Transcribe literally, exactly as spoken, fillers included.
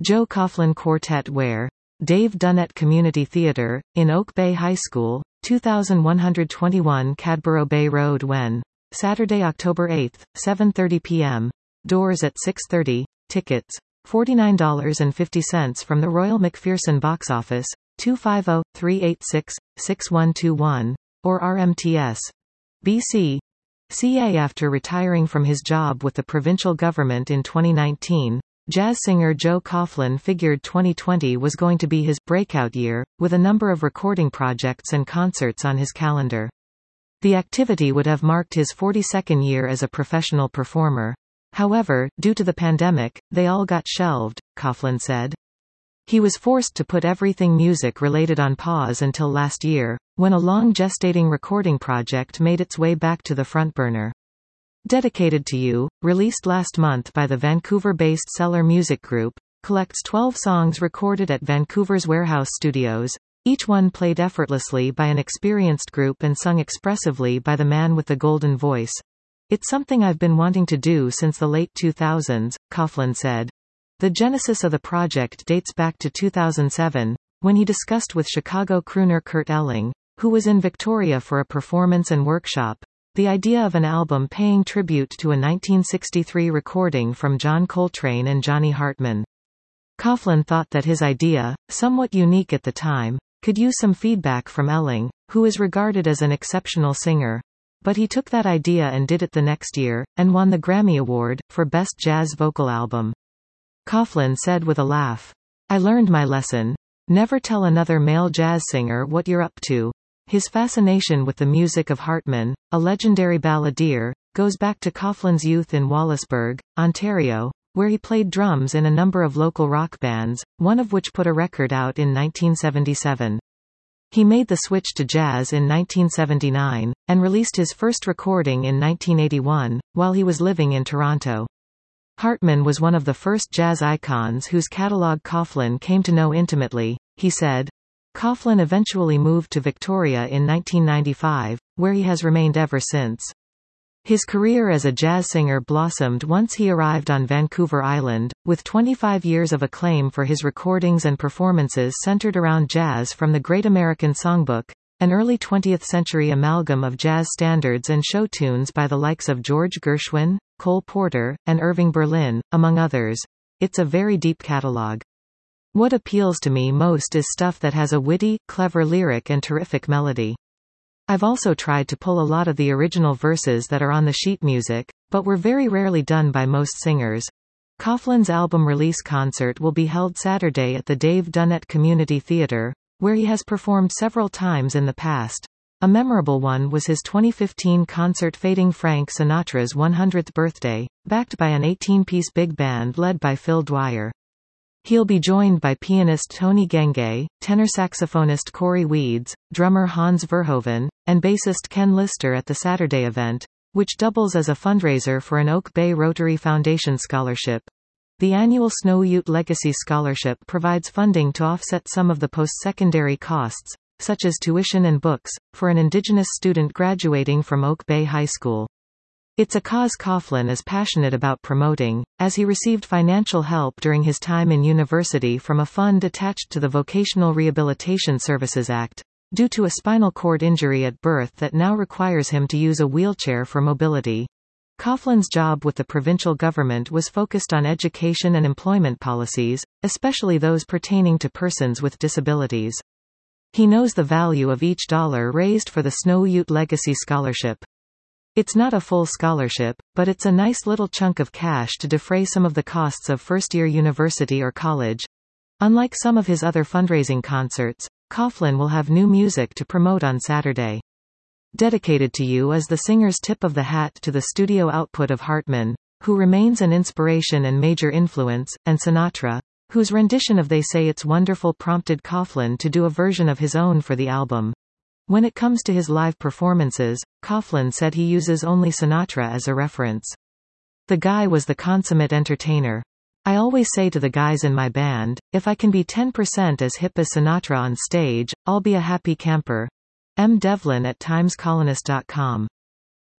Joe Coughlin Quartet where? Dave Dunnett Community Theatre, in Oak Bay High School, two thousand one hundred twenty-one Cadboro Bay Road when? Saturday, October eighth, seven thirty p m Doors at six thirty. Tickets, forty-nine dollars and fifty cents from the Royal McPherson box office, two five zero, three eight six, six one two one, or R M T S. B C. C A After retiring from his job with the provincial government in twenty nineteen, jazz singer Joe Coughlin figured twenty twenty was going to be his breakout year, with a number of recording projects and concerts on his calendar. The activity would have marked his forty-second year as a professional performer. However, due to the pandemic, they all got shelved, Coughlin said. He was forced to put everything music-related on pause until last year, when a long-gestating recording project made its way back to the front burner. Dedicated to You, released last month by the Vancouver-based Cellar Music Group, collects twelve songs recorded at Vancouver's Warehouse Studios, each one played effortlessly by an experienced group and sung expressively by the man with the golden voice. It's something I've been wanting to do since the late two thousands, Coughlin said. The genesis of the project dates back to two thousand seven, when he discussed with Chicago crooner Kurt Elling, who was in Victoria for a performance and workshop, the idea of an album paying tribute to a nineteen sixty-three recording from John Coltrane and Johnny Hartman. Coughlin thought that his idea, somewhat unique at the time, could use some feedback from Elling, who is regarded as an exceptional singer. But he took that idea and did it the next year, and won the Grammy Award, for Best Jazz Vocal Album. Coughlin said with a laugh, "I learned my lesson. Never tell another male jazz singer what you're up to." His fascination with the music of Hartman, a legendary balladeer, goes back to Coughlin's youth in Wallaceburg, Ontario, where he played drums in a number of local rock bands, one of which put a record out in nineteen seventy-seven. He made the switch to jazz in nineteen seventy-nine, and released his first recording in nineteen eighty-one, while he was living in Toronto. Hartman was one of the first jazz icons whose catalog Coughlin came to know intimately, he said. Coughlin eventually moved to Victoria in nineteen ninety-five, where he has remained ever since. His career as a jazz singer blossomed once he arrived on Vancouver Island, with twenty-five years of acclaim for his recordings and performances centered around jazz from the Great American Songbook, an early twentieth century amalgam of jazz standards and show tunes by the likes of George Gershwin, Cole Porter, and Irving Berlin, among others. It's a very deep catalog. What appeals to me most is stuff that has a witty, clever lyric and terrific melody. I've also tried to pull a lot of the original verses that are on the sheet music, but were very rarely done by most singers. Coughlin's album release concert will be held Saturday at the Dave Dunnett Community Theatre, where he has performed several times in the past. A memorable one was his twenty fifteen concert fading Frank Sinatra's one hundredth birthday, backed by an eighteen-piece big band led by Phil Dwyer. He'll be joined by pianist Tony Genge, tenor saxophonist Corey Weeds, drummer Hans Verhoeven, and bassist Ken Lister at the Saturday event, which doubles as a fundraiser for an Oak Bay Rotary Foundation scholarship. The annual Snow Ute Legacy Scholarship provides funding to offset some of the post-secondary costs, such as tuition and books, for an Indigenous student graduating from Oak Bay High School. It's a cause Coughlin is passionate about promoting, as he received financial help during his time in university from a fund attached to the Vocational Rehabilitation Services Act, due to a spinal cord injury at birth that now requires him to use a wheelchair for mobility. Coughlin's job with the provincial government was focused on education and employment policies, especially those pertaining to persons with disabilities. He knows the value of each dollar raised for the Snow Ute Legacy Scholarship. It's not a full scholarship, but it's a nice little chunk of cash to defray some of the costs of first-year university or college. Unlike some of his other fundraising concerts, Coughlin will have new music to promote on Saturday. Dedicated to You is the singer's tip of the hat to the studio output of Hartman, who remains an inspiration and major influence, and Sinatra, whose rendition of They Say It's Wonderful prompted Coughlin to do a version of his own for the album. When it comes to his live performances, Coughlin said he uses only Sinatra as a reference. The guy was the consummate entertainer. I always say to the guys in my band, if I can be ten percent as hip as Sinatra on stage, I'll be a happy camper. M. Devlin at times colonist dot com